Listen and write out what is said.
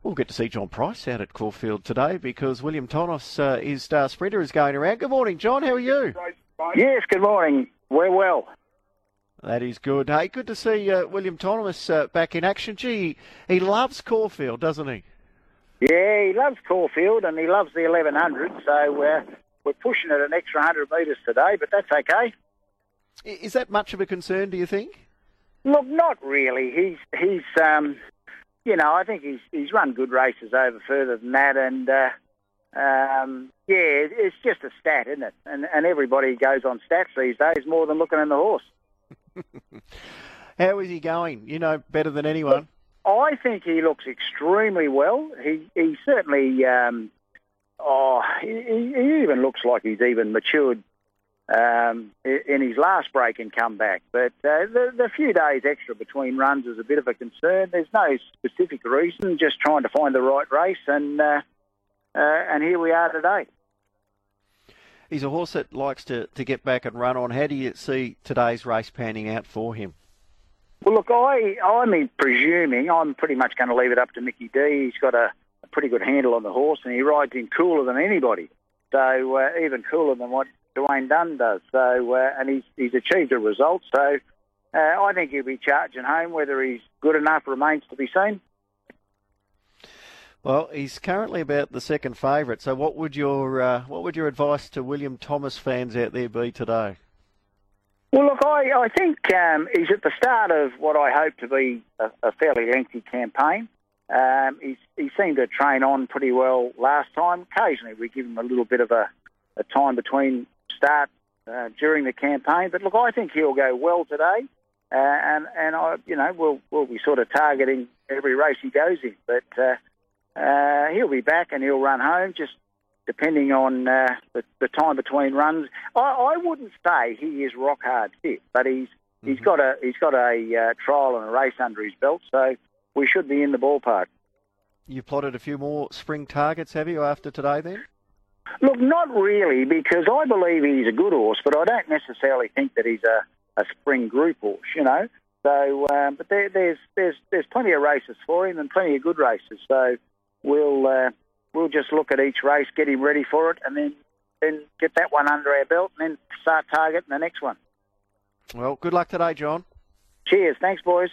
We'll get to see John Price out at Caulfield today because William Thomas, his star sprinter, is going around. Good morning, John. How are you? Yes, good morning. We're well. That is good. Hey, good to see William Thomas back in action. Gee, he loves Caulfield, doesn't he? Yeah, he loves Caulfield and he loves the 1100, so we're pushing it an extra 100 metres today, but that's okay. Is that much of a concern, do you think? Look, not really. He's I think he's run good races over further than that, and it's just a stat, isn't it? And everybody goes on stats these days more than looking in the horse. How is he going? You know better than anyone. I think he looks extremely well. He certainly, he even looks like he's even matured in his last break and comeback. But the few days extra between runs is a bit of a concern. There's no specific reason, just trying to find the right race, and here we are today. He's a horse that likes to get back and run on. How do you see today's race panning out for him? Well, look, I'm presuming I'm pretty much going to leave it up to Mickey D. He's got a pretty good handle on the horse, and he rides in cooler than anybody. So even cooler than what Dwayne Dunn does. So and he's achieved a result. So I think he'll be charging home. Whether he's good enough remains to be seen. Well, he's currently about the second favourite. So what would your advice to William Thomas fans out there be today? Well, look, I think he's at the start of what I hope to be a fairly lengthy campaign. He seemed to train on pretty well last time. Occasionally we give him a little bit of a time between start during the campaign. But look, I think he'll go well today, and we'll be sort of targeting every race he goes in. But he'll be back and he'll run home, just depending on the time between runs. I wouldn't say he is rock hard fit, but he's got a trial and a race under his belt, so we should be in the ballpark. You've plotted a few more spring targets, have you, after today then? Look, not really, because I believe he's a good horse, but I don't necessarily think that he's a spring group horse, you know. So, but there's plenty of races for him and plenty of good races. So we'll just look at each race, get him ready for it, and then get that one under our belt, and then start targeting the next one. Well, good luck today, John. Cheers. Thanks, boys.